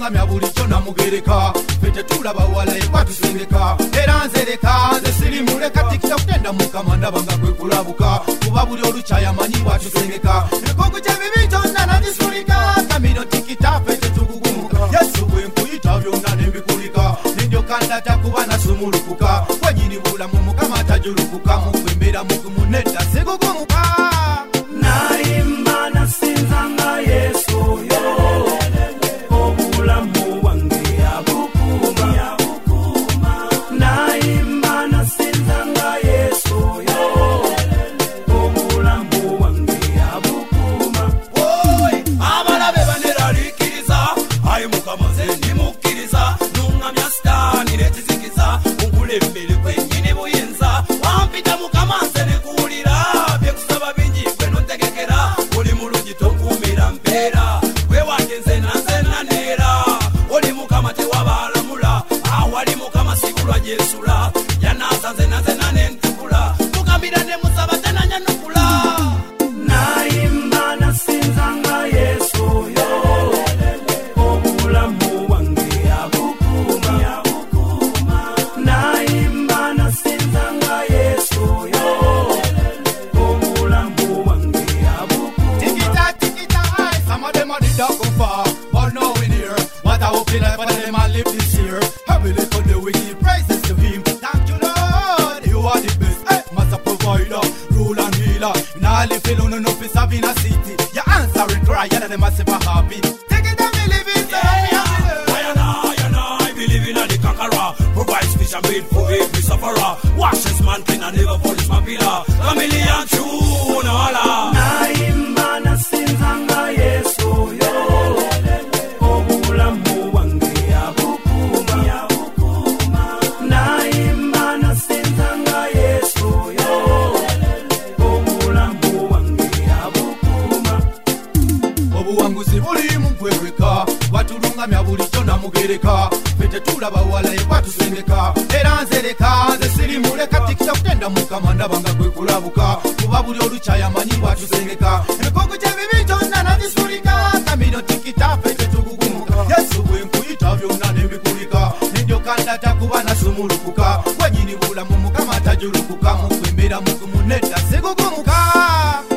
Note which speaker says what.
Speaker 1: watulungamya bulijjo namugereka fete tulaba wala ekwatusengeka era nzereka nze sirimuleka TikTok tenda mukama ndaba nga kwe kulabuka kuba buli olucayamanyi bwatusengeka ekongo ky'ebibi kyonna nagisulika kamino tikita fete tugugumuka yesu bwe nkuyita byonna nembikulika nindyoka ndata kuba nasumulukuka wenyini bulamu mukama tajulukuka mukwembera mugumu nedda sigugumuka
Speaker 2: naimba nasinza nga yesu yo obulamu bwange yabukuma naimba nasinza nga yesu yo obulamu bwange yabukuma
Speaker 3: abalabe baneraliikiriza ayi mukama nze ndimukkiriza nungamya sitaani nekizikiza nkula emmere kwennyini buyinza wampita mukama nze nekuwulira byekusaba bingi gwe nontegekera oli mulungi tonkuumira mpeera wewange nze nanzenaneera oli mukama tewabaalamula awali mukama sigulwa gyensula yanaaza nze nanzena nentukula mukambira ne musaba tenanyanukula
Speaker 2: naimba nasinza nga yesu yo obulamu bwange yabukuma naimba nasinza nga yesu yo obulamu bwange yabukuma
Speaker 1: tikita tikita aye some of them are the dog go far but now in here what I hope in life for them I live this year heavily for the wicked praises to him thank you Lord you are the best master provider rule and healer now live alone no peace in a city your answering cry and them massive happy take it and believe it
Speaker 3: I believe in the conqueror provides fish and bait for every sufferer washes man clean and never polish my pillar chameleon true no Allah
Speaker 2: naimba nasinza nga yesu yo obulamu bwange yabukuma naimba nasinza nga yesu yo obulamu bwange yabukuma
Speaker 1: obuwanguzi buli mu kweweka watulungamya bulijjo namugereka fete tulaba wala ekwatusengeka era nzereka nze sirimuleka TikTok tenda mukama ndaba nga kwe kulabuka kuba buli olucayamanyi bwatusengeka ekongo ky'ebibi kyonna nagisulika kamino tikita fete tugugumuka yesu bwe nkuyita byonna nembikulika nindyoka ndata kuba nasumulukuka wenyini bulamu mukama tajulukuka mukwembera mugumu nedda sigugumuka